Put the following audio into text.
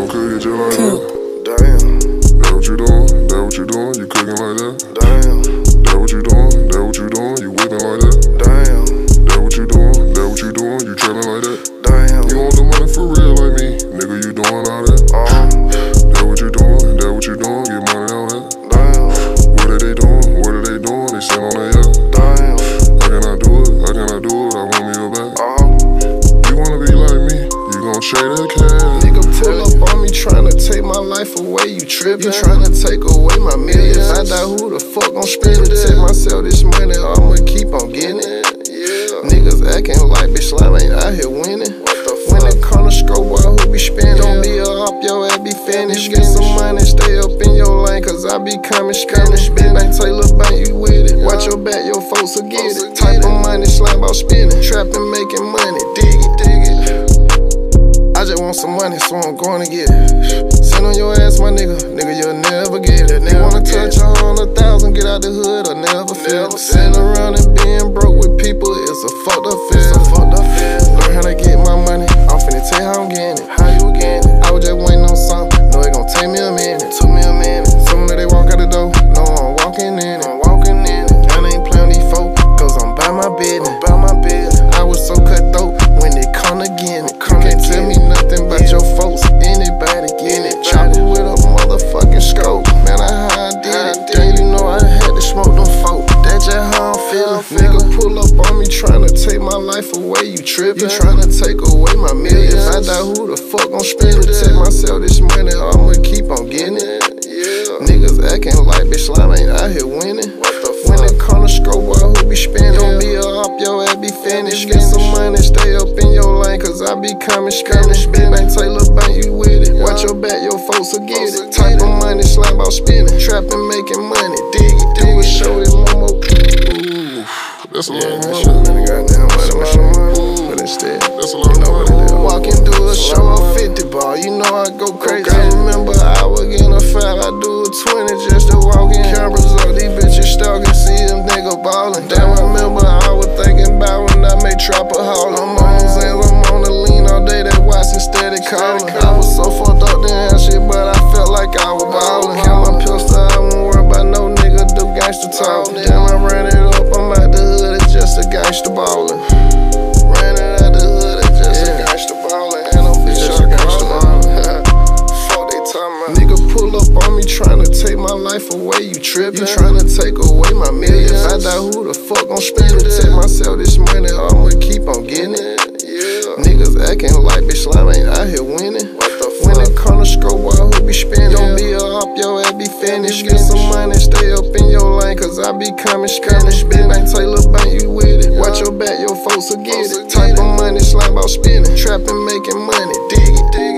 gon' cook it just like that. Damn. That what you doing? That what you doing? You cooking like that? Damn. That what you doing? That what you doing? You whipping like that? Damn. That what you doing? That what you doing? You trapping like that? Damn. You want the money for real like me? Nigga, you doing all that? That what you doing? That what you doing? Get money on that? Damn. What are they doing? What are they doing? They sit on their yacht. Damn. How can I do it? How can I do it? I want me a bag. You wanna be like me? You gon' trade that cash. Nigga pull up on me tryna take my life away. You trippin'? You tryna take away my millions. If I die, who the fuck gon' spend it? Take myself this money, I'ma keep on getting it. Niggas acting like bitch slime ain't out here winning. When it come to scope, boy, who be spending? Don't be a op, your ass be finished. Get some money, stay up in your lane, cause I be coming Spanish. Ben ain't Taylor Bank, you with it. Watch your back, your folks will get it. Type of money, slime about spinning. Trapping, making money, dig it, dig it. I just want some money, so I'm gonna get it. Send on your ass, my nigga, you'll never get it. You wanna touch 100,000, get out the hood, or never feel it. Sitting around and being broke with people, it's a fucked up feeling. Learn how to get my money, I'm finna tell you how I'm getting it. How you getting it? I was just waiting on something, know it gon' take me a minute. Took me a minute. Soon as they walk out the door, know I'm walking in it. I ain't playing these folk, cause I'm by my business. I was so cutthroat when it come again. You can't tell me nothing about your folks, anybody get it. Chopper with a motherfucking scope, man, I did it. Damn, you know I had to smoke them folk, that's just how I'm feeling. Nigga pull up on me tryna take my life away, you trippin'? You tryna take away my millions. If I die, who the fuck gon' spend it? Take myself this money, I'ma keep on getting it. Niggas acting like bitch slime ain't out here winning. When it come to scope, boy, who be spending? Don't be a op, your ass be finished. Get some money, stay up in your lane, cause I be coming Spanish. Ben ain't Taylor Bank, you with it. Watch your back, your folks will get it. Type of money, slime about spinning. Trapping, making money, dig it. Do a show it, Momo. Ooh, that's a lot of money. But instead, That's a lot of money. walking through a show of 50 ball, you know I go crazy. I remember I was getting a 5, I do a 20 just to walk in. Cameras up, these bitches stalking, see them nigga ballin'. Damn, I remember I was thinking about when I made trapper haul. I'm on the Zans, I'm on the lean all day, that watch instead of calling. I was so fucked up damn shit, but I felt like I was ballin'. Had my pistol, I won't worry about no nigga do gangsta talk. Damn, I ran it up, I'm out the hood, it's just a gangsta ballin'. Ran it out the hood, it's just a gangsta ballin'. And I'm bitch, I gangsta ballin'. Fuck they talking about. Nigga pull up on me tryna take my life away, you trippin'? You tryna take away my millions. If I die, who the fuck gon' spend it? Take myself this money, I'ma keep on getting it. Niggas acting like bitch slime ain't out here winning. When it come to scope, boy, who be spending? Don't be a op, your ass be finished. Get some money, stay up in your lane, cause I be coming Spanish. Ben ain't Taylor Bank, you with it. Watch your back, your folks will get it. Type of money, slime about spinning. Trapping, making money, dig it.